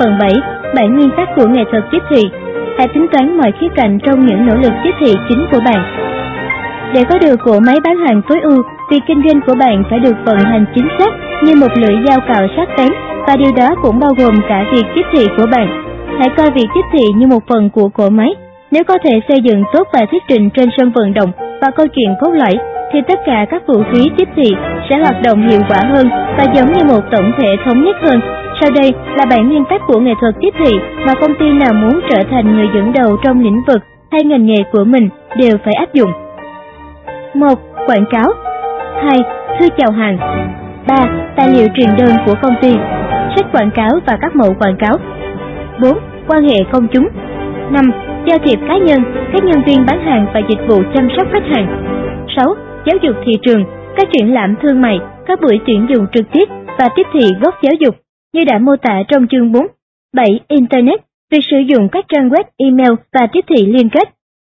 Phần 7. 7 nguyên tắc của nghệ thuật tiếp thị. Hãy tính toán mọi khía cạnh trong những nỗ lực tiếp thị chính của bạn. Để có được cỗ máy bán hàng tối ưu, việc kinh doanh của bạn phải được vận hành chính xác như một lưỡi dao cạo sắc bén, và điều đó cũng bao gồm cả việc tiếp thị của bạn. Hãy coi việc tiếp thị như một phần của cỗ máy. Nếu có thể xây dựng tốt bài thuyết trình trên sân vận động và câu chuyện cốt lõi, thì tất cả các vũ khí tiếp thị sẽ hoạt động hiệu quả hơn và giống như một tổng thể thống nhất hơn. Sau đây là 7 nguyên tắc của nghệ thuật tiếp thị mà công ty nào muốn trở thành người dẫn đầu trong lĩnh vực hay ngành nghề của mình đều phải áp dụng. 1. Quảng cáo. 2. Thư chào hàng. 3. Tài liệu truyền đơn của công ty, sách quảng cáo và các mẫu quảng cáo. 4. Quan hệ công chúng. 5. Giao thiệp cá nhân, các nhân viên bán hàng và dịch vụ chăm sóc khách hàng. 6. Giáo dục thị trường, các triển lãm thương mại, các buổi tuyển dụng trực tiếp và tiếp thị gốc giáo dục như đã mô tả trong chương 4. 7. Internet, việc sử dụng các trang web, email và tiếp thị liên kết.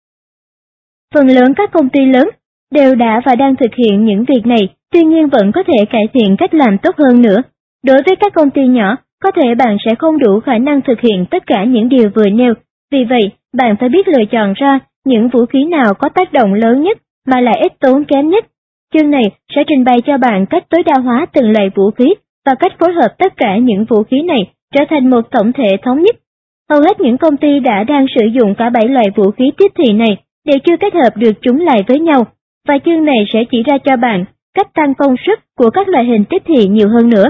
Phần lớn các công ty lớn đều đã và đang thực hiện những việc này, tuy nhiên vẫn có thể cải thiện cách làm tốt hơn nữa. Đối với các công ty nhỏ, có thể bạn sẽ không đủ khả năng thực hiện tất cả những điều vừa nêu. Vì vậy, bạn phải biết lựa chọn ra những vũ khí nào có tác động lớn nhất mà lại ít tốn kém nhất. Chương này sẽ trình bày cho bạn cách tối đa hóa từng loại vũ khí và cách phối hợp tất cả những vũ khí này trở thành một tổng thể thống nhất. Hầu hết những công ty đã đang sử dụng cả 7 loại vũ khí tiếp thị này đều chưa kết hợp được chúng lại với nhau, và chương này sẽ chỉ ra cho bạn cách tăng công suất của các loại hình tiếp thị nhiều hơn nữa.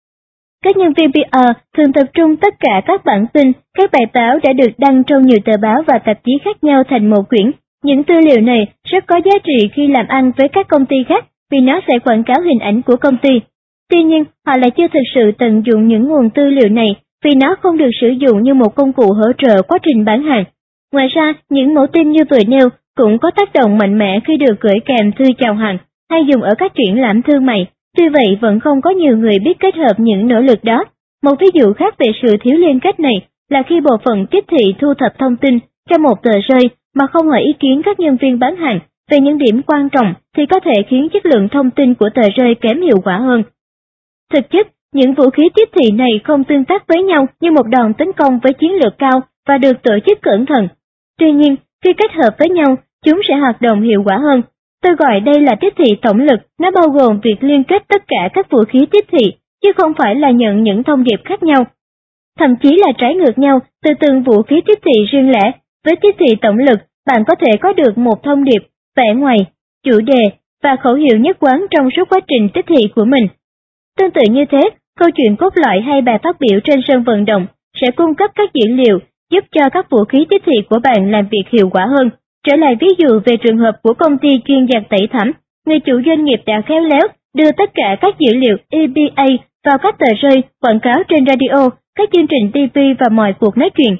Các nhân viên PR thường tập trung tất cả các bản tin, các bài báo đã được đăng trong nhiều tờ báo và tạp chí khác nhau thành một quyển. Những tư liệu này rất có giá trị khi làm ăn với các công ty khác vì nó sẽ quảng cáo hình ảnh của công ty. Tuy nhiên, họ lại chưa thực sự tận dụng những nguồn tư liệu này vì nó không được sử dụng như một công cụ hỗ trợ quá trình bán hàng. Ngoài ra, những mẫu tin như vừa nêu cũng có tác động mạnh mẽ khi được gửi kèm thư chào hàng hay dùng ở các triển lãm thương mại. Tuy vậy, vẫn không có nhiều người biết kết hợp những nỗ lực đó. Một ví dụ khác về sự thiếu liên kết này là khi bộ phận tiếp thị thu thập thông tin cho một tờ rơi mà không hỏi ý kiến các nhân viên bán hàng về những điểm quan trọng thì có thể khiến chất lượng thông tin của tờ rơi kém hiệu quả hơn. Thực chất, những vũ khí tiếp thị này không tương tác với nhau như một đòn tấn công với chiến lược cao và được tổ chức cẩn thận. Tuy nhiên, khi kết hợp với nhau, chúng sẽ hoạt động hiệu quả hơn. Tôi gọi đây là tiếp thị tổng lực, nó bao gồm việc liên kết tất cả các vũ khí tiếp thị, chứ không phải là nhận những thông điệp khác nhau. Thậm chí là trái ngược nhau từ từng vũ khí tiếp thị riêng lẻ. Với tiếp thị tổng lực, bạn có thể có được một thông điệp, vẻ ngoài, chủ đề và khẩu hiệu nhất quán trong suốt quá trình tiếp thị của mình. Tương tự như thế, câu chuyện cốt lõi hay bài phát biểu trên sân vận động sẽ cung cấp các dữ liệu giúp cho các vũ khí tiếp thị của bạn làm việc hiệu quả hơn. Trở lại ví dụ về trường hợp của công ty chuyên giặt tẩy thảm, người chủ doanh nghiệp đã khéo léo đưa tất cả các dữ liệu EBA vào các tờ rơi, quảng cáo trên radio, các chương trình TV và mọi cuộc nói chuyện.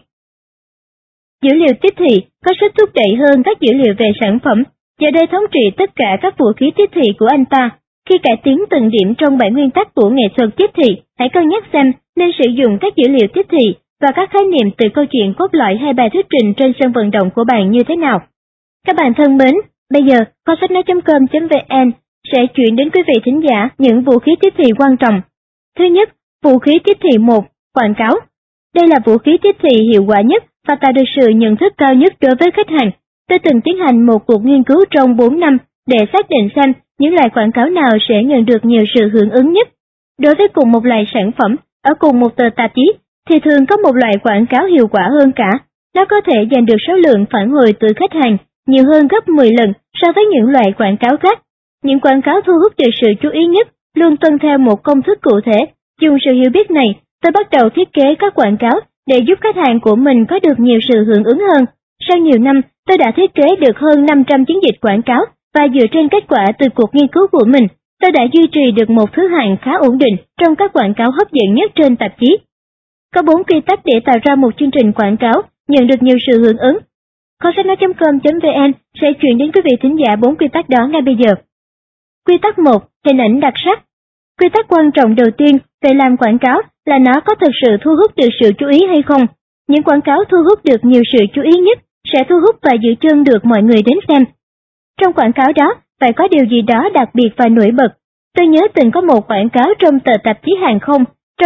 Dữ liệu tiếp thị có sức thúc đẩy hơn các dữ liệu về sản phẩm, giờ đây thống trị tất cả các vũ khí tiếp thị của anh ta. Khi cải tiến từng điểm trong 7 nguyên tắc của nghệ thuật tiếp thị, hãy cân nhắc xem nên sử dụng các dữ liệu tiếp thị và các khái niệm từ câu chuyện cốt lõi hay bài thuyết trình trên sân vận động của bạn như thế nào. Các bạn thân mến, bây giờ kho sách nói.com.vn sẽ chuyển đến quý vị thính giả những vũ khí tiếp thị quan trọng. Thứ nhất, vũ khí tiếp thị 1, quảng cáo. Đây là vũ khí tiếp thị hiệu quả nhất và tạo được sự nhận thức cao nhất đối với khách hàng. Tôi từng tiến hành một cuộc nghiên cứu trong 4 năm để xác định xem những loại quảng cáo nào sẽ nhận được nhiều sự hưởng ứng nhất. Đối với cùng một loại sản phẩm, ở cùng một tờ tạp chí, thì thường có một loại quảng cáo hiệu quả hơn cả. Nó có thể giành được số lượng phản hồi từ khách hàng nhiều hơn gấp 10 lần so với những loại quảng cáo khác. Những quảng cáo thu hút được sự chú ý nhất luôn tuân theo một công thức cụ thể. Dùng sự hiểu biết này, tôi bắt đầu thiết kế các quảng cáo để giúp khách hàng của mình có được nhiều sự hưởng ứng hơn. Sau nhiều năm, tôi đã thiết kế được hơn 500 chiến dịch quảng cáo và dựa trên kết quả từ cuộc nghiên cứu của mình, tôi đã duy trì được một thứ hạng khá ổn định trong các quảng cáo hấp dẫn nhất trên tạp chí. Có 4 quy tắc để tạo ra một chương trình quảng cáo nhận được nhiều sự hưởng ứng. Kho sách nói.com.vn sẽ chuyển đến quý vị thính giả 4 quy tắc đó ngay bây giờ. Quy tắc 1. Hình ảnh đặc sắc. Quy tắc quan trọng đầu tiên về làm quảng cáo là nó có thực sự thu hút được sự chú ý hay không. Những quảng cáo thu hút được nhiều sự chú ý nhất sẽ thu hút và giữ chân được mọi người đến xem. Trong quảng cáo đó, phải có điều gì đó đặc biệt và nổi bật. Tôi nhớ từng có một quảng cáo trong tờ tạp chí hàng không, trong đó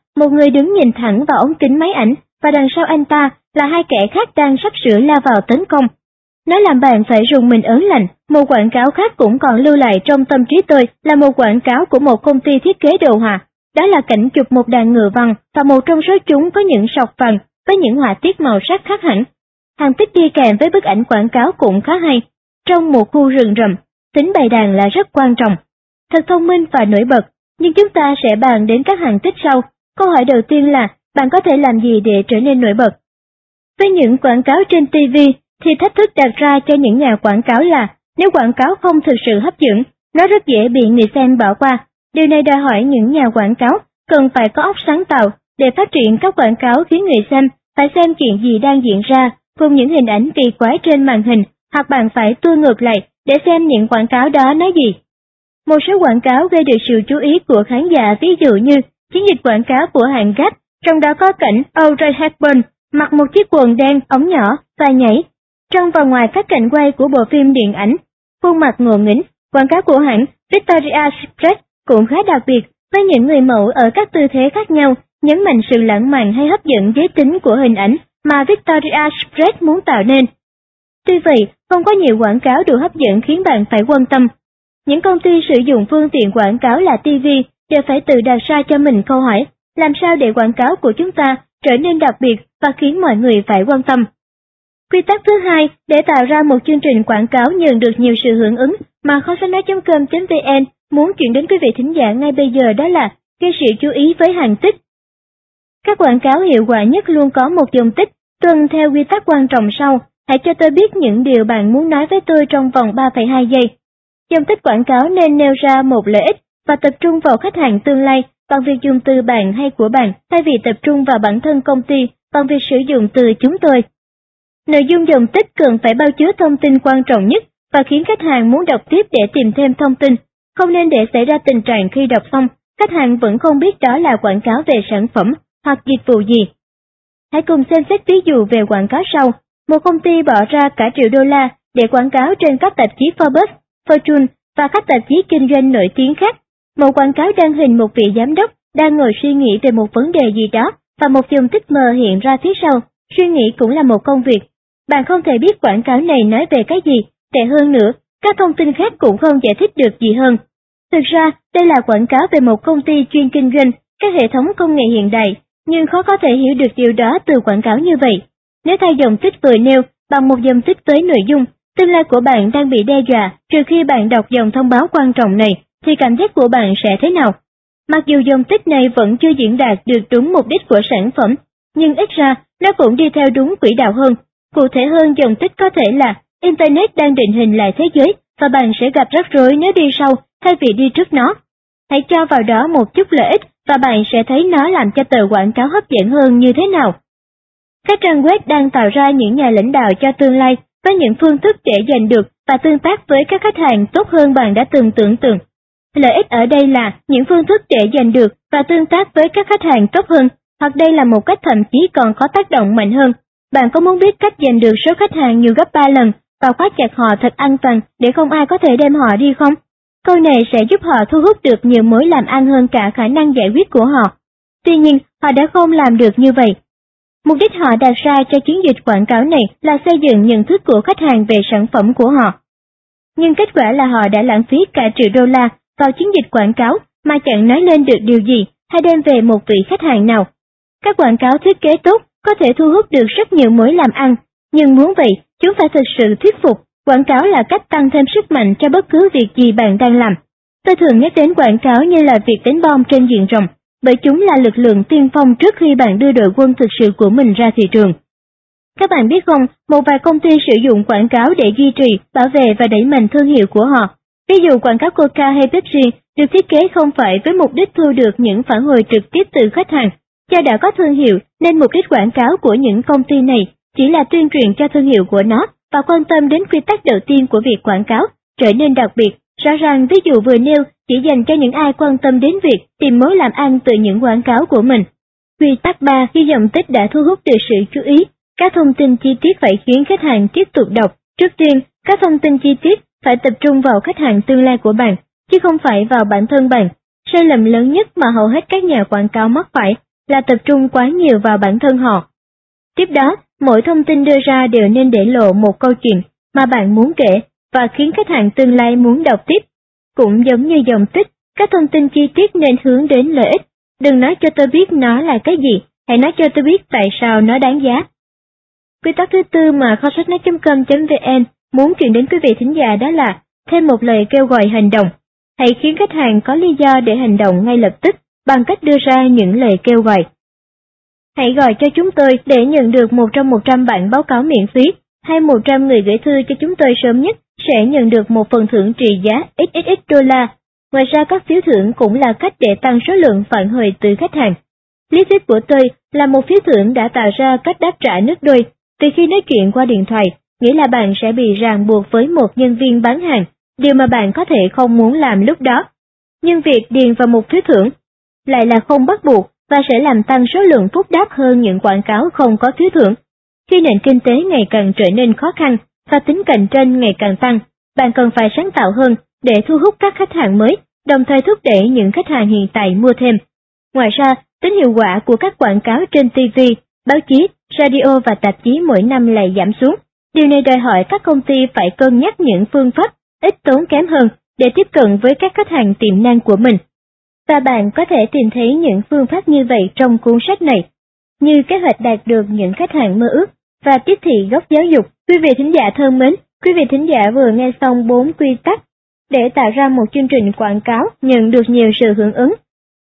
một người đứng nhìn thẳng vào ống kính máy ảnh và đằng sau anh ta là hai kẻ khác đang sắp sửa lao vào tấn công. Nó làm bạn phải rùng mình ớn lạnh. Một quảng cáo khác cũng còn lưu lại trong tâm trí tôi là một quảng cáo của một công ty thiết kế đồ họa. Đó là cảnh chụp một đàn ngựa vằn và một trong số chúng có những sọc vằn với những họa tiết màu sắc khác hẳn. Hàng tích đi kèm với bức ảnh quảng cáo cũng khá hay. Trong một khu rừng rậm, tính bày đàn là rất quan trọng. Thật thông minh và nổi bật, nhưng chúng ta sẽ bàn đến các hàng tích sau. Câu hỏi đầu tiên là, bạn có thể làm gì để trở nên nổi bật? Với những quảng cáo trên TV, thì thách thức đặt ra cho những nhà quảng cáo là, nếu quảng cáo không thực sự hấp dẫn, nó rất dễ bị người xem bỏ qua. Điều này đòi hỏi những nhà quảng cáo cần phải có óc sáng tạo để phát triển các quảng cáo khiến người xem phải xem chuyện gì đang diễn ra cùng những hình ảnh kỳ quái trên màn hình, hoặc bạn phải tua ngược lại để xem những quảng cáo đó nói gì. Một số quảng cáo gây được sự chú ý của khán giả, ví dụ như chiến dịch quảng cáo của hãng Gap, trong đó có cảnh Audrey Hepburn mặc một chiếc quần đen ống nhỏ và nhảy. Trong và ngoài các cảnh quay của bộ phim điện ảnh Khuôn mặt ngộ nghĩnh, quảng cáo của hãng Victoria's Secret cũng khá đặc biệt, với những người mẫu ở các tư thế khác nhau, nhấn mạnh sự lãng mạn hay hấp dẫn giới tính của hình ảnh mà Victoria's Secret muốn tạo nên. Tuy vậy, không có nhiều quảng cáo đủ hấp dẫn khiến bạn phải quan tâm. Những công ty sử dụng phương tiện quảng cáo là TV đều phải tự đặt ra cho mình câu hỏi, làm sao để quảng cáo của chúng ta trở nên đặc biệt và khiến mọi người phải quan tâm. Quy tắc thứ hai để tạo ra một chương trình quảng cáo nhận được nhiều sự hưởng ứng mà kho sách nói.com.vn muốn chuyển đến quý vị thính giả ngay bây giờ, đó là gây sự chú ý với hàng tích. Các quảng cáo hiệu quả nhất luôn có một dòng tích, tuân theo quy tắc quan trọng sau. Hãy cho tôi biết những điều bạn muốn nói với tôi trong vòng 3,2 giây. Dòng tích quảng cáo nên nêu ra một lợi ích và tập trung vào khách hàng tương lai bằng việc dùng từ bạn hay của bạn, thay vì tập trung vào bản thân công ty bằng việc sử dụng từ chúng tôi. Nội dung dòng tích cần phải bao chứa thông tin quan trọng nhất và khiến khách hàng muốn đọc tiếp để tìm thêm thông tin. Không nên để xảy ra tình trạng khi đọc xong, khách hàng vẫn không biết đó là quảng cáo về sản phẩm hoặc dịch vụ gì. Hãy cùng xem xét ví dụ về quảng cáo sau. Một công ty bỏ ra cả triệu đô la để quảng cáo trên các tạp chí Forbes, Fortune và các tạp chí kinh doanh nổi tiếng khác. Một quảng cáo đăng hình một vị giám đốc đang ngồi suy nghĩ về một vấn đề gì đó và một dòng tích mờ hiện ra phía sau. Suy nghĩ cũng là một công việc. Bạn không thể biết quảng cáo này nói về cái gì, tệ hơn nữa, các thông tin khác cũng không giải thích được gì hơn. Thực ra, đây là quảng cáo về một công ty chuyên kinh doanh các hệ thống công nghệ hiện đại, nhưng khó có thể hiểu được điều đó từ quảng cáo như vậy. Nếu thay dòng tích vừa nêu bằng một dòng tích với nội dung, tương lai của bạn đang bị đe dọa trừ khi bạn đọc dòng thông báo quan trọng này, thì cảm giác của bạn sẽ thế nào? Mặc dù dòng tích này vẫn chưa diễn đạt được đúng mục đích của sản phẩm, nhưng ít ra nó cũng đi theo đúng quỹ đạo hơn. Cụ thể hơn, dòng tích có thể là Internet đang định hình lại thế giới và bạn sẽ gặp rắc rối nếu đi sau thay vì đi trước nó. Hãy cho vào đó một chút lợi ích và bạn sẽ thấy nó làm cho tờ quảng cáo hấp dẫn hơn như thế nào. Các trang web đang tạo ra những nhà lãnh đạo cho tương lai với những phương thức để giành được và tương tác với các khách hàng tốt hơn bạn đã từng tưởng tượng. Lợi ích ở đây là những phương thức để giành được và tương tác với các khách hàng tốt hơn, hoặc đây là một cách thậm chí còn có tác động mạnh hơn. Bạn có muốn biết cách giành được số khách hàng nhiều gấp 3 lần và khóa chặt họ thật an toàn để không ai có thể đem họ đi không? Câu này sẽ giúp họ thu hút được nhiều mối làm ăn hơn cả khả năng giải quyết của họ. Tuy nhiên, họ đã không làm được như vậy. Mục đích họ đặt ra cho chiến dịch quảng cáo này là xây dựng nhận thức của khách hàng về sản phẩm của họ. Nhưng kết quả là họ đã lãng phí cả triệu đô la vào chiến dịch quảng cáo mà chẳng nói lên được điều gì hay đem về một vị khách hàng nào. Các quảng cáo thiết kế tốt có thể thu hút được rất nhiều mối làm ăn, nhưng muốn vậy, chúng phải thực sự thuyết phục. Quảng cáo là cách tăng thêm sức mạnh cho bất cứ việc gì bạn đang làm. Tôi thường nhắc đến quảng cáo như là việc đánh bom trên diện rộng, bởi chúng là lực lượng tiên phong trước khi bạn đưa đội quân thực sự của mình ra thị trường. Các bạn biết không, một vài công ty sử dụng quảng cáo để duy trì, bảo vệ và đẩy mạnh thương hiệu của họ. Ví dụ quảng cáo Coca hay Pepsi được thiết kế không phải với mục đích thu được những phản hồi trực tiếp từ khách hàng. Do đã có thương hiệu nên mục đích quảng cáo của những công ty này chỉ là tuyên truyền cho thương hiệu của nó và quan tâm đến quy tắc đầu tiên của việc quảng cáo, trở nên đặc biệt. Rõ ràng ví dụ vừa nêu chỉ dành cho những ai quan tâm đến việc tìm mối làm ăn từ những quảng cáo của mình. Quy tắc 3, khi dòng tích đã thu hút được sự chú ý, các thông tin chi tiết phải khiến khách hàng tiếp tục đọc. Trước tiên, các thông tin chi tiết phải tập trung vào khách hàng tương lai của bạn, chứ không phải vào bản thân bạn. Sai lầm lớn nhất mà hầu hết các nhà quảng cáo mắc phải là tập trung quá nhiều vào bản thân họ. Tiếp đó, mỗi thông tin đưa ra đều nên để lộ một câu chuyện mà bạn muốn kể và khiến khách hàng tương lai muốn đọc tiếp. Cũng giống như dòng tích, các thông tin chi tiết nên hướng đến lợi ích. Đừng nói cho tôi biết nó là cái gì, hãy nói cho tôi biết tại sao nó đáng giá. Quy tắc thứ tư mà kho sách nói.com.vn muốn truyền đến quý vị thính giả đó là thêm một lời kêu gọi hành động. Hãy khiến khách hàng có lý do để hành động ngay lập tức bằng cách đưa ra những lời kêu gọi. Hãy gọi cho chúng tôi để nhận được 1 trong 100 bản báo cáo miễn phí, hay 100 người gửi thư cho chúng tôi sớm nhất sẽ nhận được một phần thưởng trị giá XXX đô la. Ngoài ra các phiếu thưởng cũng là cách để tăng số lượng phản hồi từ khách hàng. Lý thuyết của tôi là một phiếu thưởng đã tạo ra cách đáp trả nước đôi, vì khi nói chuyện qua điện thoại, nghĩa là bạn sẽ bị ràng buộc với một nhân viên bán hàng, điều mà bạn có thể không muốn làm lúc đó. Nhưng việc điền vào một phiếu thưởng lại là không bắt buộc và sẽ làm tăng số lượng phúc đáp hơn những quảng cáo không có phiếu thưởng. Khi nền kinh tế ngày càng trở nên khó khăn và tính cạnh tranh ngày càng tăng, bạn cần phải sáng tạo hơn để thu hút các khách hàng mới, đồng thời thúc đẩy những khách hàng hiện tại mua thêm. Ngoài ra, tính hiệu quả của các quảng cáo trên TV, báo chí, radio và tạp chí mỗi năm lại giảm xuống. Điều này đòi hỏi các công ty phải cân nhắc những phương pháp ít tốn kém hơn để tiếp cận với các khách hàng tiềm năng của mình. Và bạn có thể tìm thấy những phương pháp như vậy trong cuốn sách này, như kế hoạch đạt được những khách hàng mơ ước và tiếp thị gốc giáo dục. Quý vị thính giả thân mến, quý vị thính giả vừa nghe xong 4 quy tắc để tạo ra một chương trình quảng cáo nhận được nhiều sự hưởng ứng.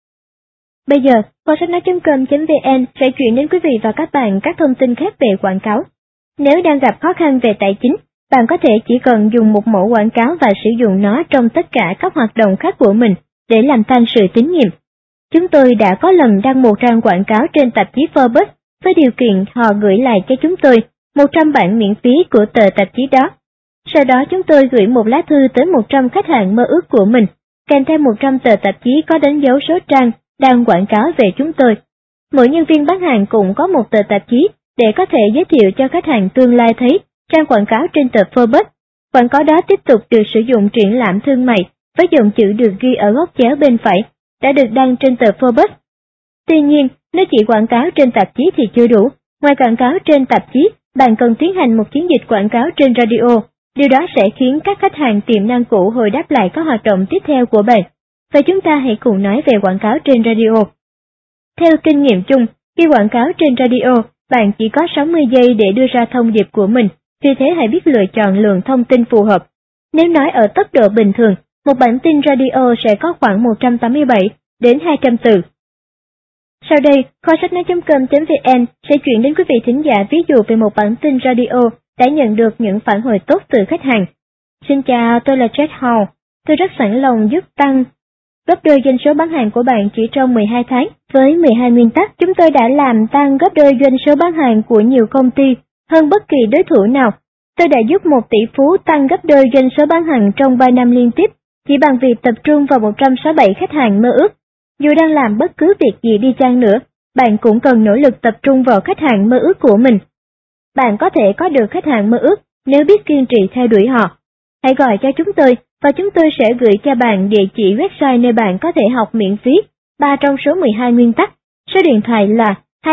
Bây giờ, kho sách nói.com.vn sẽ chuyển đến quý vị và các bạn các thông tin khác về quảng cáo. Nếu đang gặp khó khăn về tài chính, bạn có thể chỉ cần dùng một mẫu quảng cáo và sử dụng nó trong tất cả các hoạt động khác của mình để làm tăng sự tín nhiệm. Chúng tôi đã có lần đăng một trang quảng cáo trên tạp chí Forbes với điều kiện họ gửi lại cho chúng tôi 100 bản miễn phí của tờ tạp chí đó. Sau đó chúng tôi gửi một lá thư tới 100 khách hàng mơ ước của mình, kèm theo 100 tờ tạp chí có đánh dấu số trang đang quảng cáo về chúng tôi. Mỗi nhân viên bán hàng cũng có một tờ tạp chí để có thể giới thiệu cho khách hàng tương lai thấy trang quảng cáo trên tờ Forbes. Quảng cáo đó tiếp tục được sử dụng triển lãm thương mại với dòng chữ được ghi ở góc chéo bên phải, đã được đăng trên tờ Forbes. Tuy nhiên, nếu chỉ quảng cáo trên tạp chí thì chưa đủ. Ngoài quảng cáo trên tạp chí, bạn cần tiến hành một chiến dịch quảng cáo trên radio. Điều đó sẽ khiến các khách hàng tiềm năng cũ hồi đáp lại các hoạt động tiếp theo của bạn. Và chúng ta hãy cùng nói về quảng cáo trên radio. Theo kinh nghiệm chung, khi quảng cáo trên radio, bạn chỉ có 60 giây để đưa ra thông điệp của mình, vì thế hãy biết lựa chọn lượng thông tin phù hợp. Nếu nói ở tốc độ bình thường, một bản tin radio sẽ có khoảng 187 đến 200 từ. Sau đây, kho sách nói.com.vn sẽ chuyển đến quý vị thính giả ví dụ về một bản tin radio đã nhận được những phản hồi tốt từ khách hàng. Xin chào, tôi là Jack Hall. Tôi rất sẵn lòng giúp tăng gấp đôi doanh số bán hàng của bạn chỉ trong 12 tháng. Với 12 nguyên tắc, chúng tôi đã làm tăng gấp đôi doanh số bán hàng của nhiều công ty hơn bất kỳ đối thủ nào. Tôi đã giúp một tỷ phú tăng gấp đôi doanh số bán hàng trong 3 năm liên tiếp, chỉ bằng việc tập trung vào 167 khách hàng mơ ước. Dù đang làm bất cứ việc gì đi chăng nữa, bạn cũng cần nỗ lực tập trung vào khách hàng mơ ước của mình. Bạn có thể có được khách hàng mơ ước nếu biết kiên trì theo đuổi họ. Hãy gọi cho chúng tôi và chúng tôi sẽ gửi cho bạn địa chỉ website nơi bạn có thể học miễn phí 3 trong số 12 nguyên tắc. Số điện thoại là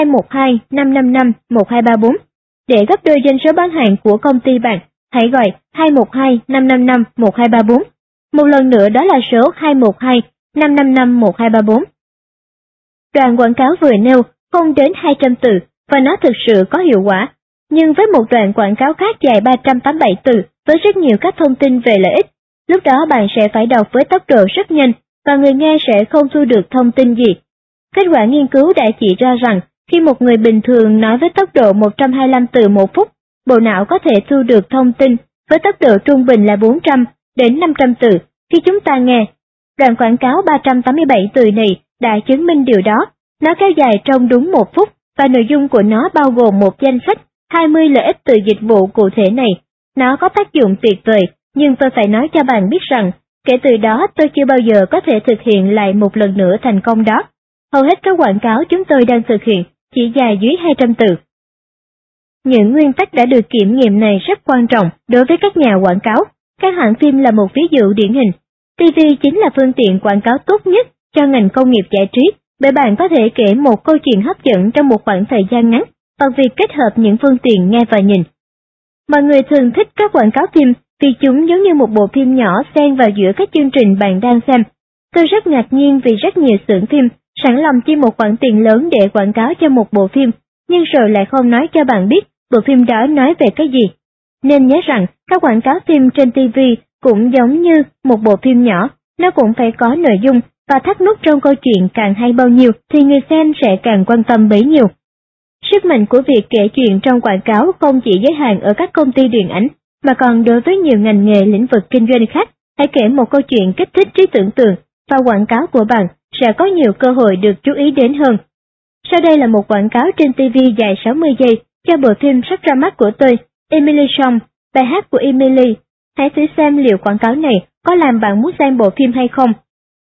212-555-1234. Để gấp đôi doanh số bán hàng của công ty bạn, hãy gọi 212-555-1234. Một lần nữa đó là số 212-555-1234. Đoạn quảng cáo vừa nêu không đến 200 từ và nó thực sự có hiệu quả. Nhưng với một đoạn quảng cáo khác dài 387 từ với rất nhiều các thông tin về lợi ích, lúc đó bạn sẽ phải đọc với tốc độ rất nhanh và người nghe sẽ không thu được thông tin gì. Kết quả nghiên cứu đã chỉ ra rằng khi một người bình thường nói với tốc độ 125 từ một phút, bộ não có thể thu được thông tin với tốc độ trung bình là 400 đến 500 từ khi chúng ta nghe. Đoạn quảng cáo 387 từ này đã chứng minh điều đó. Nó kéo dài trong đúng 1 phút và nội dung của nó bao gồm một danh sách 20 lợi ích từ dịch vụ cụ thể này. Nó có tác dụng tuyệt vời, nhưng tôi phải nói cho bạn biết rằng, kể từ đó tôi chưa bao giờ có thể thực hiện lại một lần nữa thành công đó. Hầu hết các quảng cáo chúng tôi đang thực hiện chỉ dài dưới 200 từ. Những nguyên tắc đã được kiểm nghiệm này rất quan trọng đối với các nhà quảng cáo. Các hãng phim là một ví dụ điển hình. TV chính là phương tiện quảng cáo tốt nhất cho ngành công nghiệp giải trí bởi bạn có thể kể một câu chuyện hấp dẫn trong một khoảng thời gian ngắn bằng việc kết hợp những phương tiện nghe và nhìn. Mọi người thường thích các quảng cáo phim vì chúng giống như một bộ phim nhỏ xen vào giữa các chương trình bạn đang xem. Tôi rất ngạc nhiên vì rất nhiều xưởng phim sẵn lòng chi một khoản tiền lớn để quảng cáo cho một bộ phim, nhưng rồi lại không nói cho bạn biết bộ phim đó nói về cái gì. Nên nhớ rằng các quảng cáo phim trên TV cũng giống như một bộ phim nhỏ, nó cũng phải có nội dung và thắt nút trong câu chuyện càng hay bao nhiêu thì người xem sẽ càng quan tâm bấy nhiêu. Sức mạnh của việc kể chuyện trong quảng cáo không chỉ giới hạn ở các công ty điện ảnh, mà còn đối với nhiều ngành nghề lĩnh vực kinh doanh khác. Hãy kể một câu chuyện kích thích trí tưởng tượng và quảng cáo của bạn sẽ có nhiều cơ hội được chú ý đến hơn. Sau đây là một quảng cáo trên TV dài 60 giây cho bộ phim sắp ra mắt của tôi, Emily Song, bài hát của Emily. Hãy thử xem liệu quảng cáo này có làm bạn muốn xem bộ phim hay không.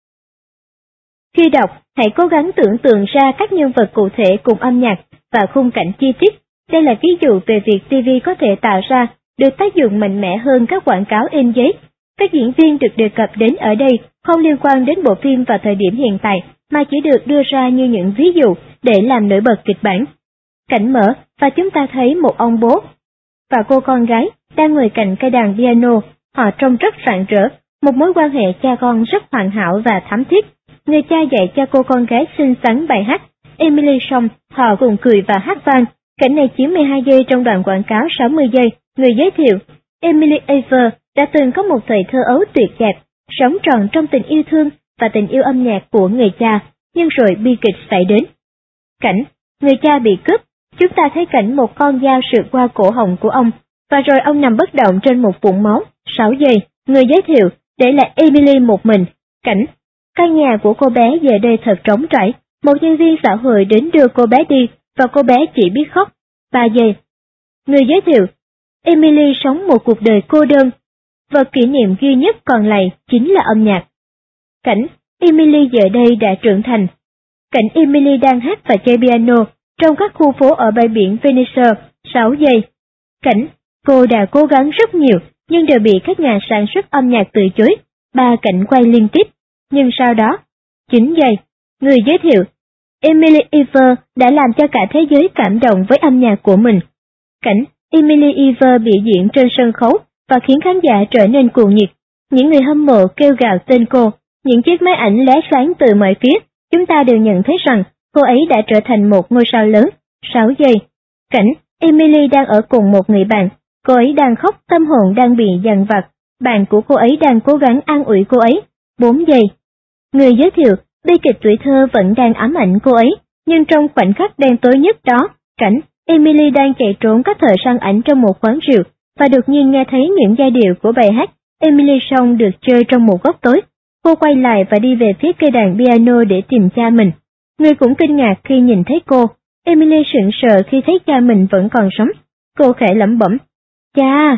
Khi đọc, hãy cố gắng tưởng tượng ra các nhân vật cụ thể cùng âm nhạc và khung cảnh chi tiết. Đây là ví dụ về việc TV có thể tạo ra được tác dụng mạnh mẽ hơn các quảng cáo in giấy. Các diễn viên được đề cập đến ở đây không liên quan đến bộ phim vào thời điểm hiện tại, mà chỉ được đưa ra như những ví dụ để làm nổi bật kịch bản. Cảnh mở và chúng ta thấy một ông bố và cô con gái đang ngồi cạnh cây đàn piano. Họ trông rất rạng rỡ, một mối quan hệ cha con rất hoàn hảo và thắm thiết. Người cha dạy cho cô con gái xinh xắn bài hát Emily Song, họ cùng cười và hát vang. Cảnh này chiếm 12 giây trong đoạn quảng cáo 60 giây. Người giới thiệu, Emily Ever đã từng có một thời thơ ấu tuyệt đẹp, sống trọn trong tình yêu thương và tình yêu âm nhạc của người cha, nhưng rồi bi kịch xảy đến. Cảnh, người cha bị cướp, chúng ta thấy cảnh một con dao sượt qua cổ họng của ông, và rồi ông nằm bất động trên một vũng máu. 6 giây, người giới thiệu, để lại Emily một mình. Cảnh, căn nhà của cô bé giờ đây thật trống trải, một nhân viên xã hội đến đưa cô bé đi, và cô bé chỉ biết khóc. 3 giây, người giới thiệu, Emily sống một cuộc đời cô đơn. Vật kỷ niệm duy nhất còn lại chính là âm nhạc. Cảnh, Emily giờ đây đã trưởng thành. Cảnh Emily đang hát và chơi piano trong các khu phố ở bãi biển Venice. 6 giây. Cảnh, cô đã cố gắng rất nhiều nhưng đều bị các nhà sản xuất âm nhạc từ chối. 3 cảnh quay liên tiếp. Nhưng sau đó, 9 giây, người giới thiệu, Emily Ever đã làm cho cả thế giới cảm động với âm nhạc của mình. Cảnh, Emily Ever biểu diễn trên sân khấu và khiến khán giả trở nên cuồng nhiệt. Những người hâm mộ kêu gào tên cô, những chiếc máy ảnh lóe sáng từ mọi phía, chúng ta đều nhận thấy rằng cô ấy đã trở thành một ngôi sao lớn. 6 giây. Cảnh, Emily đang ở cùng một người bạn, cô ấy đang khóc, tâm hồn đang bị dằn vặt, bạn của cô ấy đang cố gắng an ủi cô ấy. 4 giây. Người giới thiệu, bi kịch tuổi thơ vẫn đang ám ảnh cô ấy, nhưng trong khoảnh khắc đen tối nhất đó, cảnh, Emily đang chạy trốn các thợ săn ảnh trong một quán rượu, và đột nhiên nghe thấy những giai điệu của bài hát Emily Song được chơi trong một góc tối. Cô quay lại và đi về phía cây đàn piano để tìm cha mình. Người cũng kinh ngạc khi nhìn thấy cô. Emily sững sờ khi thấy cha mình vẫn còn sống. Cô khẽ lẩm bẩm, cha.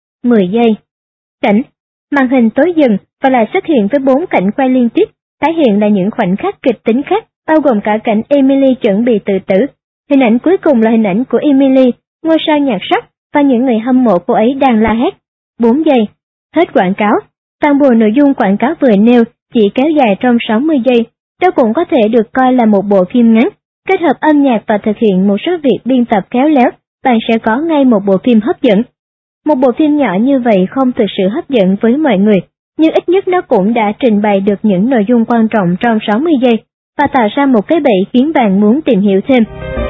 10 giây. Cảnh, màn hình tối dần và lại xuất hiện với 4 cảnh quay liên tiếp, tái hiện là những khoảnh khắc kịch tính khác, bao gồm cả cảnh Emily chuẩn bị tự tử. Hình ảnh cuối cùng là hình ảnh của Emily, ngôi sao nhạc rock, và những người hâm mộ cô ấy đang la hét. 4 giây. Hết quảng cáo. Toàn bộ nội dung quảng cáo vừa nêu chỉ kéo dài trong 60 giây. Đó cũng có thể được coi là một bộ phim ngắn. Kết hợp âm nhạc và thực hiện một số việc biên tập khéo léo, bạn sẽ có ngay một bộ phim hấp dẫn. Một bộ phim nhỏ như vậy không thực sự hấp dẫn với mọi người, nhưng ít nhất nó cũng đã trình bày được những nội dung quan trọng trong 60 giây, và tạo ra một cái bẫy khiến bạn muốn tìm hiểu thêm.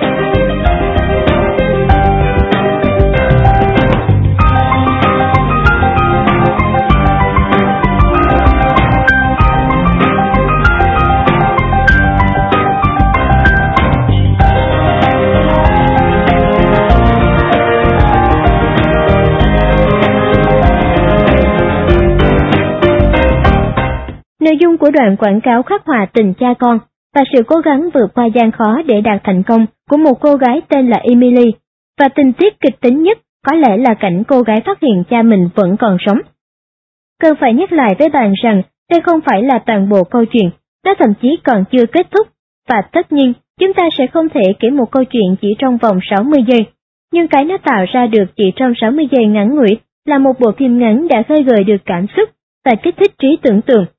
Nội dung của đoạn quảng cáo khắc họa tình cha con và sự cố gắng vượt qua gian khó để đạt thành công của một cô gái tên là Emily, và tình tiết kịch tính nhất có lẽ là cảnh cô gái phát hiện cha mình vẫn còn sống. Cần phải nhắc lại với bạn rằng đây không phải là toàn bộ câu chuyện, nó thậm chí còn chưa kết thúc, và tất nhiên chúng ta sẽ không thể kể một câu chuyện chỉ trong vòng 60 giây, nhưng cái nó tạo ra được chỉ trong 60 giây ngắn ngủi là một bộ phim ngắn đã khơi gợi được cảm xúc và kích thích trí tưởng tượng.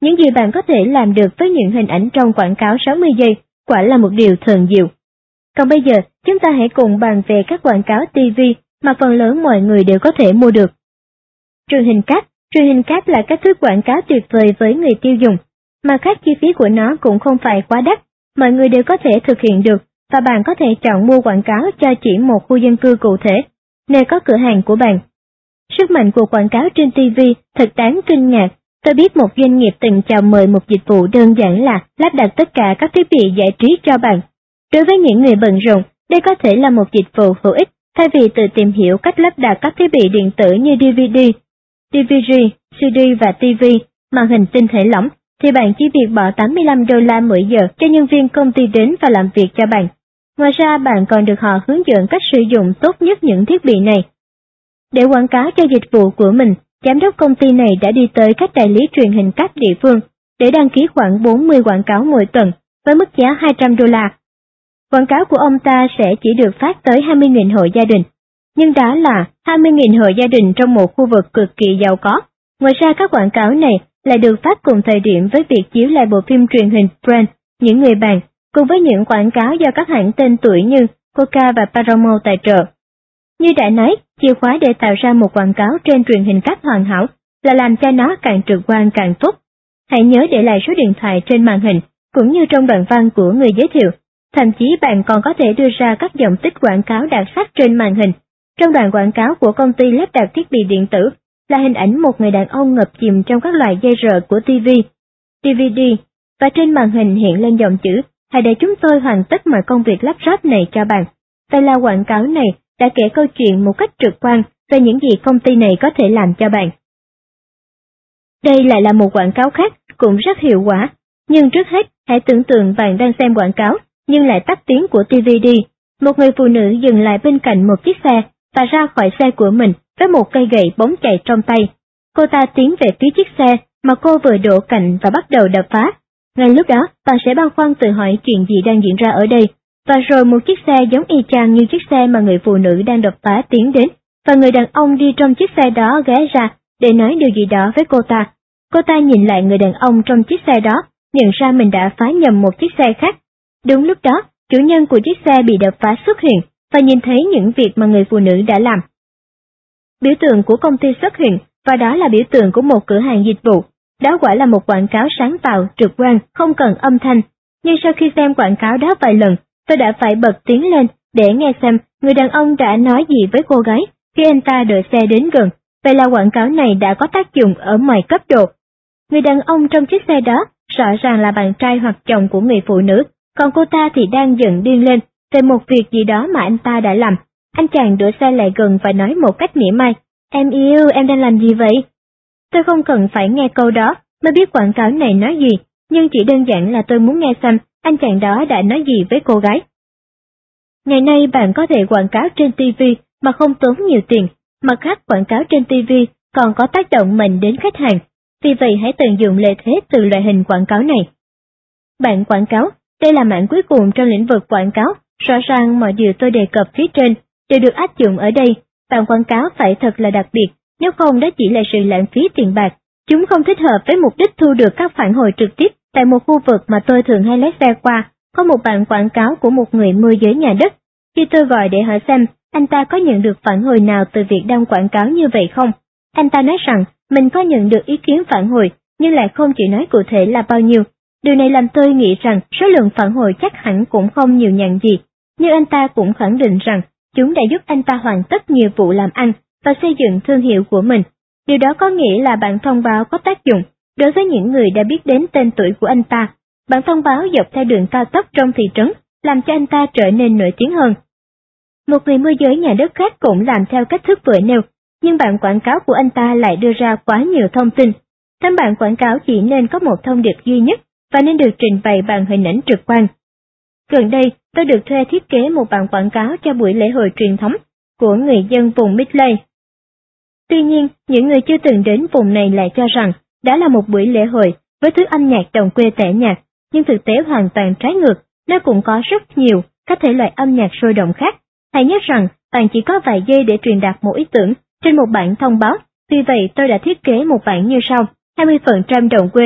Những gì bạn có thể làm được với những hình ảnh trong quảng cáo 60 giây quả là một điều thần diệu. Còn bây giờ, chúng ta hãy cùng bàn về các quảng cáo TV mà phần lớn mọi người đều có thể mua được. Truyền hình cáp là cách thức quảng cáo tuyệt vời với người tiêu dùng. Mặt khác, chi phí của nó cũng không phải quá đắt, mọi người đều có thể thực hiện được, và bạn có thể chọn mua quảng cáo cho chỉ một khu dân cư cụ thể, nơi có cửa hàng của bạn. Sức mạnh của quảng cáo trên TV thật đáng kinh ngạc. Tôi biết một doanh nghiệp từng chào mời một dịch vụ đơn giản là lắp đặt tất cả các thiết bị giải trí cho bạn. Đối với những người bận rộn, đây có thể là một dịch vụ hữu ích thay vì tự tìm hiểu cách lắp đặt các thiết bị điện tử như DVD, CD và TV, màn hình tinh thể lỏng, thì bạn chỉ việc bỏ $85 mỗi giờ cho nhân viên công ty đến và làm việc cho bạn. Ngoài ra, bạn còn được họ hướng dẫn cách sử dụng tốt nhất những thiết bị này. Để quảng cáo cho dịch vụ của mình, giám đốc công ty này đã đi tới các đại lý truyền hình cáp địa phương để đăng ký khoảng 40 quảng cáo mỗi tuần với mức giá $200. Quảng cáo của ông ta sẽ chỉ được phát tới 20.000 hộ gia đình, nhưng đó là 20.000 hộ gia đình trong một khu vực cực kỳ giàu có. Ngoài ra, các quảng cáo này lại được phát cùng thời điểm với việc chiếu lại bộ phim truyền hình Brand, Những Người Bạn, cùng với những quảng cáo do các hãng tên tuổi như Coca và Paramount tài trợ. Như đã nói, chìa khóa để tạo ra một quảng cáo trên truyền hình cáp hoàn hảo là làm cho nó càng trực quan càng tốt. Hãy nhớ để lại số điện thoại trên màn hình, cũng như trong đoạn văn của người giới thiệu. Thậm chí bạn còn có thể đưa ra các dòng tích quảng cáo đặc sắc trên màn hình. Trong đoạn quảng cáo của công ty lắp đặt thiết bị điện tử là hình ảnh một người đàn ông ngập chìm trong các loại dây rờ của TV, DVD, và trên màn hình hiện lên dòng chữ: hãy để chúng tôi hoàn tất mọi công việc lắp ráp này cho bạn. Vậy là quảng cáo này đã kể câu chuyện một cách trực quan về những gì công ty này có thể làm cho bạn. Đây lại là một quảng cáo khác, cũng rất hiệu quả. Nhưng trước hết, hãy tưởng tượng bạn đang xem quảng cáo, nhưng lại tắt tiếng của DVD. Một người phụ nữ dừng lại bên cạnh một chiếc xe và ra khỏi xe của mình với một cây gậy bóng chày trong tay. Cô ta tiến về phía chiếc xe mà cô vừa đổ cạnh và bắt đầu đập phá. Ngay lúc đó, bạn sẽ băn khoăn tự hỏi chuyện gì đang diễn ra ở đây. Và rồi một chiếc xe giống y chang như chiếc xe mà người phụ nữ đang đập phá tiến đến, và người đàn ông đi trong chiếc xe đó ghé ra để nói điều gì đó với cô ta. Cô ta nhìn lại người đàn ông trong chiếc xe đó, nhận ra mình đã phá nhầm một chiếc xe khác. Đúng lúc đó, chủ nhân của chiếc xe bị đập phá xuất hiện và nhìn thấy những việc mà người phụ nữ đã làm. Biểu tượng của công ty xuất hiện, và đó là biểu tượng của một cửa hàng dịch vụ. Đó quả là một quảng cáo sáng tạo, trực quan, không cần âm thanh. Nhưng sau khi xem quảng cáo đó vài lần, tôi đã phải bật tiếng lên để nghe xem người đàn ông đã nói gì với cô gái khi anh ta đợi xe đến gần. Vậy là quảng cáo này đã có tác dụng ở mọi cấp độ. Người đàn ông trong chiếc xe đó rõ ràng là bạn trai hoặc chồng của người phụ nữ, còn cô ta thì đang giận điên lên về một việc gì đó mà anh ta đã làm. Anh chàng đổ xe lại gần và nói một cách mỉa mai: "Em yêu, em đang làm gì vậy?" Tôi không cần phải nghe câu đó mới biết quảng cáo này nói gì, nhưng chỉ đơn giản là tôi muốn nghe xem anh chàng đó đã nói gì với cô gái. Ngày nay bạn có thể quảng cáo trên TV mà không tốn nhiều tiền, mặt khác quảng cáo trên TV còn có tác động mạnh đến khách hàng, vì vậy hãy tận dụng lợi thế từ loại hình quảng cáo này. Bạn quảng cáo, đây là mảng cuối cùng trong lĩnh vực quảng cáo, rõ ràng mọi điều tôi đề cập phía trên đều được áp dụng ở đây. Bạn quảng cáo phải thật là đặc biệt, nếu không đó chỉ là sự lãng phí tiền bạc. Chúng không thích hợp với mục đích thu được các phản hồi trực tiếp. Tại một khu vực mà tôi thường hay lái xe qua, có một bạn quảng cáo của một người môi giới nhà đất. Khi tôi gọi để hỏi xem anh ta có nhận được phản hồi nào từ việc đăng quảng cáo như vậy không, anh ta nói rằng mình có nhận được ý kiến phản hồi, nhưng lại không chỉ nói cụ thể là bao nhiêu. Điều này làm tôi nghĩ rằng số lượng phản hồi chắc hẳn cũng không nhiều nhằn gì, nhưng anh ta cũng khẳng định rằng chúng đã giúp anh ta hoàn tất nhiều vụ làm ăn và xây dựng thương hiệu của mình. Điều đó có nghĩa là bản thông báo có tác dụng đối với những người đã biết đến tên tuổi của anh ta. Bản thông báo dọc theo đường cao tốc trong thị trấn làm cho anh ta trở nên nổi tiếng hơn. Một người môi giới nhà đất khác cũng làm theo cách thức vừa nêu, nhưng bản quảng cáo của anh ta lại đưa ra quá nhiều thông tin. Tấm bản quảng cáo chỉ nên có một thông điệp duy nhất và nên được trình bày bằng hình ảnh trực quan. Gần đây, tôi được thuê thiết kế một bản quảng cáo cho buổi lễ hội truyền thống của người dân vùng Midland. Tuy nhiên, những người chưa từng đến vùng này lại cho rằng đó là một buổi lễ hội với thứ âm nhạc đồng quê tẻ nhạt, nhưng thực tế hoàn toàn trái ngược, nó cũng có rất nhiều các thể loại âm nhạc sôi động khác. Hãy nhớ rằng bạn chỉ có vài giây để truyền đạt một ý tưởng trên một bản thông báo, vì vậy tôi đã thiết kế một bản như sau: 20% đồng quê,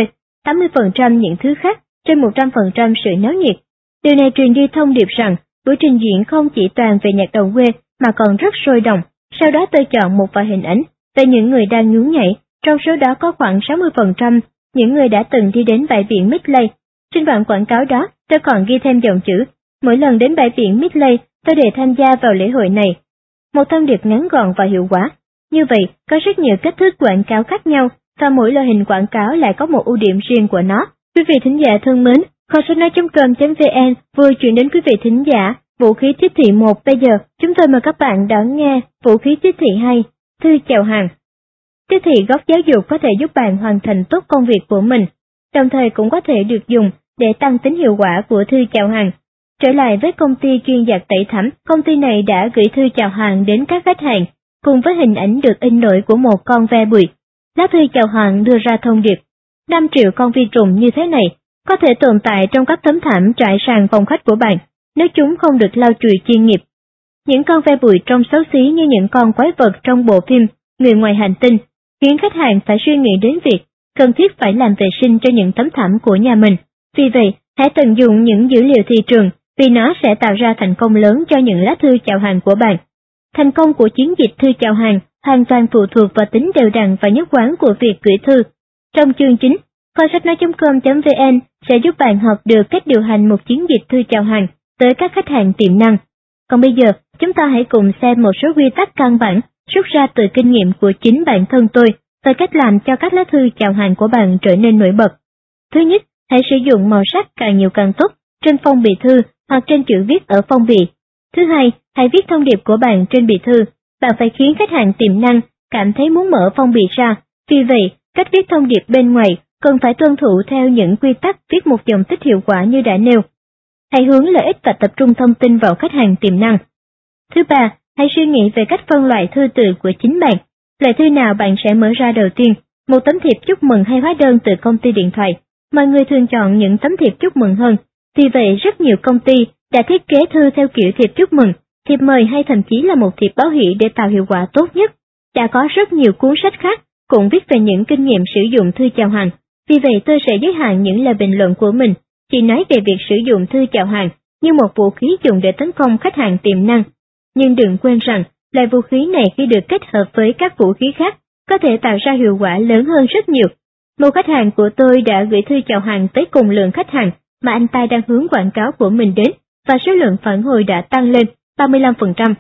80% những thứ khác, trên 100% sự náo nhiệt. Điều này truyền đi thông điệp rằng buổi trình diễn không chỉ toàn về nhạc đồng quê mà còn rất sôi động. Sau đó tôi chọn một vài hình ảnh về những người đang nhún nhảy, trong số đó có khoảng 60% những người đã từng đi đến bãi biển Midley. Trên bản quảng cáo đó, tôi còn ghi thêm dòng chữ: mỗi lần đến bãi biển Midley, tôi đều tham gia vào lễ hội này. Một thông điệp ngắn gọn và hiệu quả. Như vậy, có rất nhiều cách thức quảng cáo khác nhau, và mỗi loại hình quảng cáo lại có một ưu điểm riêng của nó. Quý vị thính giả thân mến, kho sách nói.com.vn vừa chuyển đến quý vị thính giả Vũ khí tiếp thị 1. Bây giờ, chúng tôi mời các bạn đón nghe Vũ khí tiếp thị 2, thư chào hàng. Tiếp thị góc giáo dục có thể giúp bạn hoàn thành tốt công việc của mình, đồng thời cũng có thể được dùng để tăng tính hiệu quả của thư chào hàng. Trở lại với công ty chuyên giặt tẩy thảm, công ty này đã gửi thư chào hàng đến các khách hàng, cùng với hình ảnh được in nổi của một con ve bụi. Lá thư chào hàng đưa ra thông điệp: 5 triệu con vi trùng như thế này có thể tồn tại trong các tấm thảm trải sàn phòng khách của bạn nếu chúng không được lau chùi chuyên nghiệp. Những con ve bụi trông xấu xí như những con quái vật trong bộ phim Người ngoài hành tinh, khiến khách hàng phải suy nghĩ đến việc cần thiết phải làm vệ sinh cho những tấm thảm của nhà mình. Vì vậy, hãy tận dụng những dữ liệu thị trường, vì nó sẽ tạo ra thành công lớn cho những lá thư chào hàng của bạn. Thành công của chiến dịch thư chào hàng hoàn toàn phụ thuộc vào tính đều đặn và nhất quán của việc gửi thư. Trong chương chính, kho sách nói.com.vn sẽ giúp bạn học được cách điều hành một chiến dịch thư chào hàng tới các khách hàng tiềm năng. Còn bây giờ, chúng ta hãy cùng xem một số quy tắc căn bản rút ra từ kinh nghiệm của chính bản thân tôi về cách làm cho các lá thư chào hàng của bạn trở nên nổi bật. Thứ nhất, hãy sử dụng màu sắc càng nhiều càng tốt trên phong bì thư hoặc trên chữ viết ở phong bì. Thứ hai, hãy viết thông điệp của bạn trên bì thư. Bạn phải khiến khách hàng tiềm năng cảm thấy muốn mở phong bì ra. Vì vậy, cách viết thông điệp bên ngoài cần phải tuân thủ theo những quy tắc viết một dòng tích hiệu quả như đã nêu. Hãy hướng lợi ích và tập trung thông tin vào khách hàng tiềm năng. Thứ ba, hãy suy nghĩ về cách phân loại thư từ của chính bạn. Loại thư nào bạn sẽ mở ra đầu tiên, một tấm thiệp chúc mừng hay hóa đơn từ công ty điện thoại? Mọi người thường chọn những tấm thiệp chúc mừng hơn. Vì vậy, rất nhiều công ty đã thiết kế thư theo kiểu thiệp chúc mừng, thiệp mời hay thậm chí là một thiệp báo hỷ để tạo hiệu quả tốt nhất. Đã có rất nhiều cuốn sách khác cũng viết về những kinh nghiệm sử dụng thư chào hàng. Vì vậy, tôi sẽ giới hạn những lời bình luận của mình, chỉ nói về việc sử dụng thư chào hàng như một vũ khí dùng để tấn công khách hàng tiềm năng. Nhưng đừng quên rằng, loại vũ khí này khi được kết hợp với các vũ khí khác có thể tạo ra hiệu quả lớn hơn rất nhiều. Một khách hàng của tôi đã gửi thư chào hàng tới cùng lượng khách hàng mà anh ta đang hướng quảng cáo của mình đến, và số lượng phản hồi đã tăng lên 35%.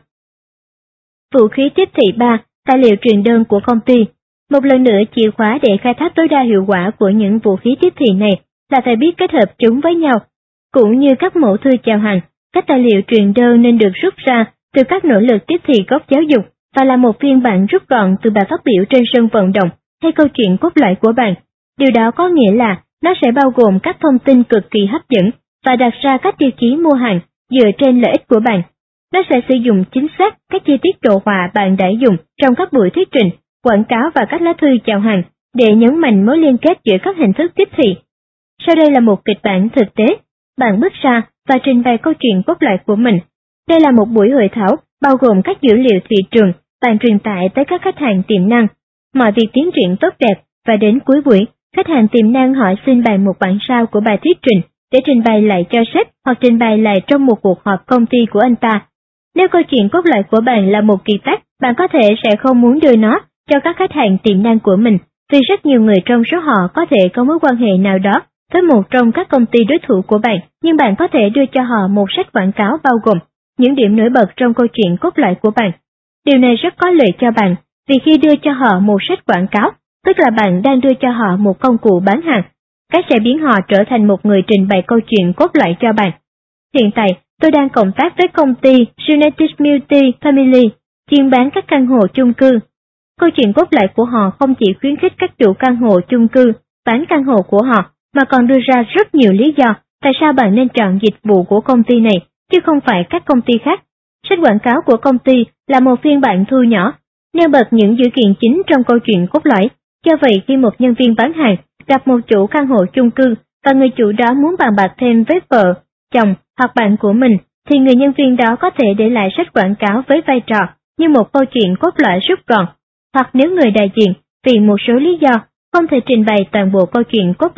Vũ khí tiếp thị 3. Tài liệu truyền đơn của công ty. Một lần nữa, chìa khóa để khai thác tối đa hiệu quả của những vũ khí tiếp thị này là phải biết kết hợp chúng với nhau. Cũng như các mẫu thư chào hàng, các tài liệu truyền đơn nên được rút ra từ các nỗ lực tiếp thị góc giáo dục và là một phiên bản rút gọn từ bài phát biểu trên sân vận động hay câu chuyện cốt lõi của bạn. Điều đó có nghĩa là nó sẽ bao gồm các thông tin cực kỳ hấp dẫn và đặt ra các tiêu chí mua hàng dựa trên lợi ích của bạn. Nó sẽ sử dụng chính xác các chi tiết đồ họa bạn đã dùng trong các buổi thuyết trình, quảng cáo và các lá thư chào hàng để nhấn mạnh mối liên kết giữa các hình thức tiếp thị. Sau đây là một kịch bản thực tế. Bạn bước ra và trình bày câu chuyện cốt lõi của mình. Đây là một buổi hội thảo bao gồm các dữ liệu thị trường bạn truyền tải tới các khách hàng tiềm năng. Mọi việc tiến triển tốt đẹp và đến cuối buổi, khách hàng tiềm năng hỏi xin bạn một bản sao của bài thuyết trình để trình bày lại cho sếp hoặc trình bày lại trong một cuộc họp công ty của anh ta. Nếu câu chuyện cốt lõi của bạn là một kỳ tác, bạn có thể sẽ không muốn đưa nó cho các khách hàng tiềm năng của mình, vì rất nhiều người trong số họ có thể có mối quan hệ nào đó với một trong các công ty đối thủ của bạn, nhưng bạn có thể đưa cho họ một sách quảng cáo bao gồm những điểm nổi bật trong câu chuyện cốt lõi của bạn. Điều này rất có lợi cho bạn, vì khi đưa cho họ một sách quảng cáo, tức là bạn đang đưa cho họ một công cụ bán hàng, cái sẽ biến họ trở thành một người trình bày câu chuyện cốt lõi cho bạn. Hiện tại, tôi đang cộng tác với công ty United Multi Family, chuyên bán các căn hộ chung cư. Câu chuyện cốt lõi của họ không chỉ khuyến khích các chủ căn hộ chung cư bán căn hộ của họ, mà còn đưa ra rất nhiều lý do tại sao bạn nên chọn dịch vụ của công ty này, chứ không phải các công ty khác. Sách quảng cáo của công ty là một phiên bản thu nhỏ, nêu bật những dữ kiện chính trong câu chuyện cốt lõi. Do vậy, khi một nhân viên bán hàng gặp một chủ căn hộ chung cư và người chủ đó muốn bàn bạc thêm với vợ, chồng hoặc bạn của mình, thì người nhân viên đó có thể để lại sách quảng cáo với vai trò như một câu chuyện cốt lõi rút gọn. Hoặc nếu người đại diện vì một số lý do không thể trình bày toàn bộ câu chuyện cốt lõi,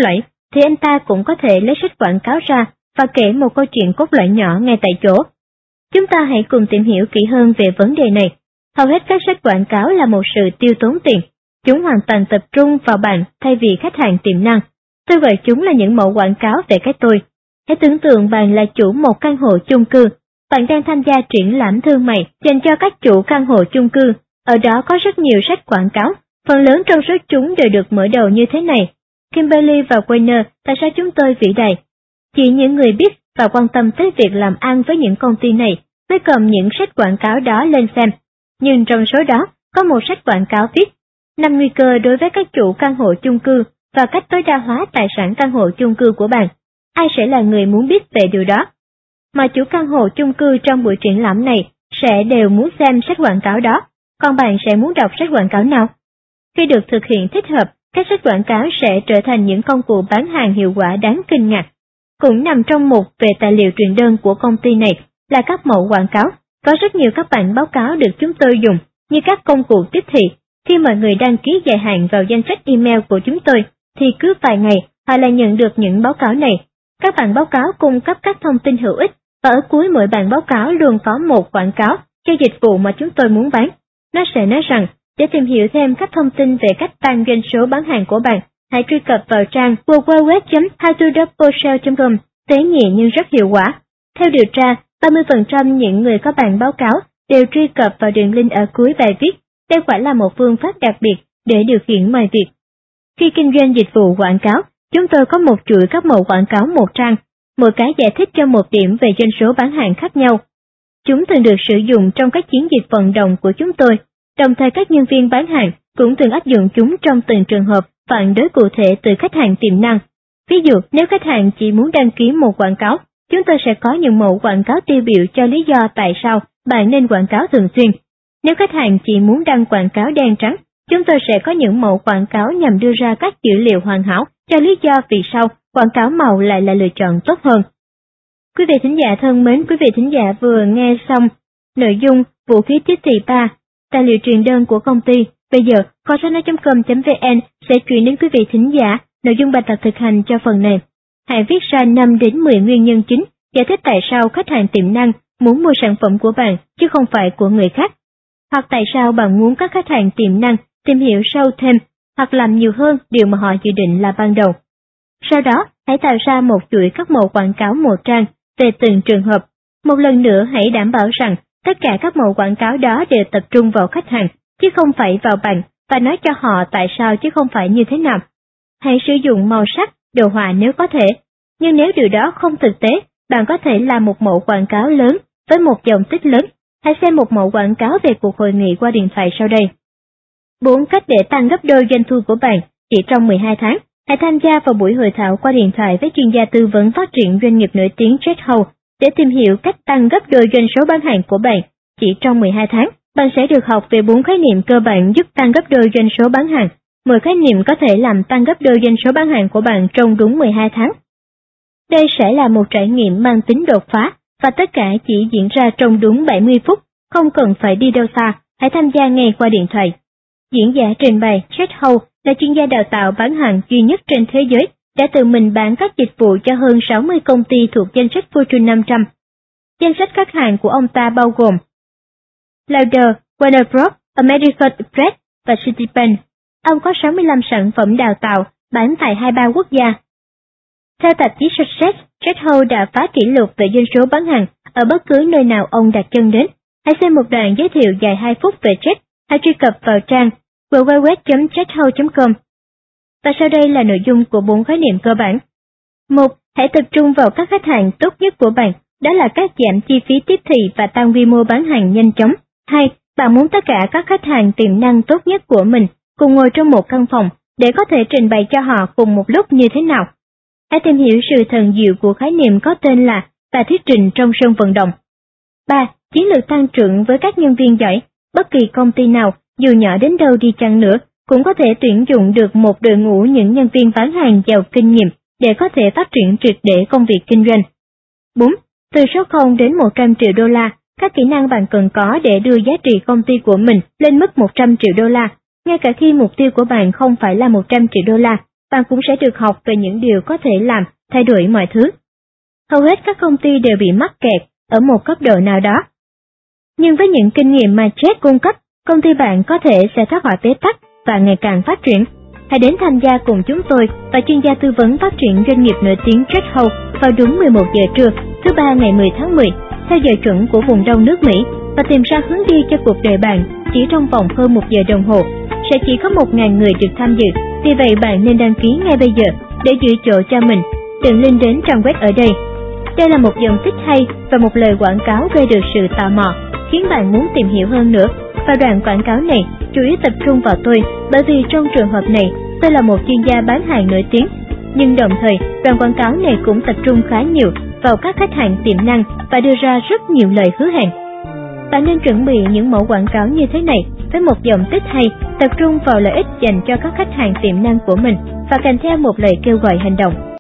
thì anh ta cũng có thể lấy sách quảng cáo ra và kể một câu chuyện cốt lõi nhỏ ngay tại chỗ. Chúng ta hãy cùng tìm hiểu kỹ hơn về vấn đề này. Hầu hết các sách quảng cáo là một sự tiêu tốn tiền. Chúng hoàn toàn tập trung vào bạn thay vì khách hàng tiềm năng. Tôi gọi chúng là những mẫu quảng cáo về cái tôi. Hãy tưởng tượng bạn là chủ một căn hộ chung cư. Bạn đang tham gia triển lãm thương mại dành cho các chủ căn hộ chung cư. Ở đó có rất nhiều sách quảng cáo. Phần lớn trong số chúng đều được mở đầu như thế này: Kimberly và Weiner, tại sao chúng tôi vĩ đại? Chỉ những người biết và quan tâm tới việc làm ăn với những công ty này mới cầm những sách quảng cáo đó lên xem. Nhưng trong số đó, có một sách quảng cáo viết 5 nguy cơ đối với các chủ căn hộ chung cư và cách tối đa hóa tài sản căn hộ chung cư của bạn. Ai sẽ là người muốn biết về điều đó? Mà chủ căn hộ chung cư trong buổi triển lãm này sẽ đều muốn xem sách quảng cáo đó, còn bạn sẽ muốn đọc sách quảng cáo nào? Khi được thực hiện thích hợp, các sách quảng cáo sẽ trở thành những công cụ bán hàng hiệu quả đáng kinh ngạc. Cũng nằm trong mục về tài liệu truyền đơn của công ty này là các mẫu quảng cáo. Có rất nhiều các bản báo cáo được chúng tôi dùng như các công cụ tiếp thị. Khi mọi người đăng ký dài hạn vào danh sách email của chúng tôi, thì cứ vài ngày họ lại nhận được những báo cáo này. Các bản báo cáo cung cấp các thông tin hữu ích, và ở cuối mỗi bản báo cáo luôn có một quảng cáo cho dịch vụ mà chúng tôi muốn bán. Nó sẽ nói rằng, để tìm hiểu thêm các thông tin về cách tăng doanh số bán hàng của bạn, hãy truy cập vào trang www.howtodoublesale.com, tế nhị nhưng rất hiệu quả. Theo điều tra, 30% những người có bản báo cáo đều truy cập vào đường link ở cuối bài viết. Đây quả là một phương pháp đặc biệt để điều khiển mọi việc. Khi kinh doanh dịch vụ quảng cáo, chúng tôi có một chuỗi các mẫu quảng cáo một trang, mỗi cái giải thích cho một điểm về doanh số bán hàng khác nhau. Chúng thường được sử dụng trong các chiến dịch vận động của chúng tôi, đồng thời các nhân viên bán hàng cũng thường áp dụng chúng trong từng trường hợp phản đối cụ thể từ khách hàng tiềm năng. Ví dụ, nếu khách hàng chỉ muốn đăng ký một quảng cáo, chúng tôi sẽ có những mẫu quảng cáo tiêu biểu cho lý do tại sao bạn nên quảng cáo thường xuyên. Nếu khách hàng chỉ muốn đăng quảng cáo đen trắng, chúng tôi sẽ có những mẫu quảng cáo nhằm đưa ra các dữ liệu hoàn hảo cho lý do vì sao quảng cáo màu lại là lựa chọn tốt hơn. Quý vị thính giả thân mến, quý vị thính giả vừa nghe xong nội dung vũ khí tiếp thị 3, tài liệu truyền đơn của công ty. Bây giờ, kho sách nói.com.vn sẽ chuyển đến quý vị thính giả nội dung bài tập thực hành cho phần này. Hãy viết ra 5 đến 10 nguyên nhân chính giải thích tại sao khách hàng tiềm năng muốn mua sản phẩm của bạn chứ không phải của người khác. Hoặc tại sao bạn muốn các khách hàng tiềm năng tìm hiểu sâu thêm hoặc làm nhiều hơn điều mà họ dự định là ban đầu. Sau đó, hãy tạo ra một chuỗi các mẫu quảng cáo một trang về từng trường hợp. Một lần nữa hãy đảm bảo rằng tất cả các mẫu quảng cáo đó đều tập trung vào khách hàng, chứ không phải vào bạn, và nói cho họ tại sao chứ không phải như thế nào. Hãy sử dụng màu sắc, đồ họa nếu có thể, nhưng nếu điều đó không thực tế, bạn có thể làm một mẫu quảng cáo lớn với một dòng tích lớn. Hãy xem một mẫu quảng cáo về cuộc hội nghị qua điện thoại sau đây. 4 cách để tăng gấp đôi doanh thu của bạn chỉ trong 12 tháng. Hãy tham gia vào buổi hội thảo qua điện thoại với chuyên gia tư vấn phát triển doanh nghiệp nổi tiếng Jeff Howe để tìm hiểu cách tăng gấp đôi doanh số bán hàng của bạn chỉ trong 12 tháng. Bạn sẽ được học về 4 khái niệm cơ bản giúp tăng gấp đôi doanh số bán hàng. Mỗi khái niệm có thể làm tăng gấp đôi doanh số bán hàng của bạn trong đúng 12 tháng. Đây sẽ là một trải nghiệm mang tính đột phá, và tất cả chỉ diễn ra trong đúng 70 phút, không cần phải đi đâu xa, hãy tham gia ngay qua điện thoại. Diễn giả trình bày Jeff Howe là chuyên gia đào tạo bán hàng duy nhất trên thế giới, đã tự mình bán các dịch vụ cho hơn 60 công ty thuộc danh sách Fortune 500. Danh sách khách hàng của ông ta bao gồm Lauder, Warner Bros, American Express và Citibank. Ông có 65 sản phẩm đào tạo bán tại 23 quốc gia. Theo tạp chí Success, Jeff Howe đã phá kỷ lục về doanh số bán hàng ở bất cứ nơi nào ông đặt chân đến. Hãy xem một đoạn giới thiệu dài 2 phút về Jeff. Hãy truy cập vào trang www.jeffhowe.com. Và sau đây là nội dung của 4 khái niệm cơ bản. 1. Hãy tập trung vào các khách hàng tốt nhất của bạn, đó là các giảm chi phí tiếp thị và tăng quy mô bán hàng nhanh chóng. 2. Bạn muốn tất cả các khách hàng tiềm năng tốt nhất của mình cùng ngồi trong một căn phòng để có thể trình bày cho họ cùng một lúc như thế nào. Hãy tìm hiểu sự thần diệu của khái niệm có tên là bài thuyết trình trong sân vận động. 3. Chiến lược tăng trưởng với các nhân viên giỏi. Bất kỳ công ty nào, dù nhỏ đến đâu đi chăng nữa, cũng có thể tuyển dụng được một đội ngũ những nhân viên bán hàng giàu kinh nghiệm để có thể phát triển triệt để công việc kinh doanh. 4. Từ số 0 đến 100 triệu đô la, các kỹ năng bạn cần có để đưa giá trị công ty của mình lên mức 100 triệu đô la, ngay cả khi mục tiêu của bạn không phải là 100 triệu đô la. bạn cũng sẽ được học về những điều có thể làm thay đổi mọi thứ. Hầu hết các công ty đều bị mắc kẹt ở một cấp độ nào đó. Nhưng với những kinh nghiệm mà Jet cung cấp, công ty bạn có thể sẽ thoát khỏi bế tắc và ngày càng phát triển. Hãy đến tham gia cùng chúng tôi và chuyên gia tư vấn phát triển doanh nghiệp nổi tiếng Jet House vào đúng 11 giờ trưa, thứ Ba ngày 10 tháng 10, theo giờ chuẩn của vùng đông nước Mỹ, và tìm ra hướng đi cho cuộc đời bạn chỉ trong vòng hơn 1 giờ đồng hồ. Sẽ chỉ có 1.000 người được tham dự, vì vậy bạn nên đăng ký ngay bây giờ để giữ chỗ cho mình. Đường link đến trang web ở đây. Đây là một dòng tích hay và một lời quảng cáo gây được sự tò mò, khiến bạn muốn tìm hiểu hơn nữa. Và đoạn quảng cáo này chủ yếu tập trung vào tôi, bởi vì trong trường hợp này tôi là một chuyên gia bán hàng nổi tiếng. Nhưng đồng thời, đoạn quảng cáo này cũng tập trung khá nhiều vào các khách hàng tiềm năng và đưa ra rất nhiều lời hứa hẹn. Bạn nên chuẩn bị những mẫu quảng cáo như thế này với một dòng tích hay, tập trung vào lợi ích dành cho các khách hàng tiềm năng của mình và kèm theo một lời kêu gọi hành động.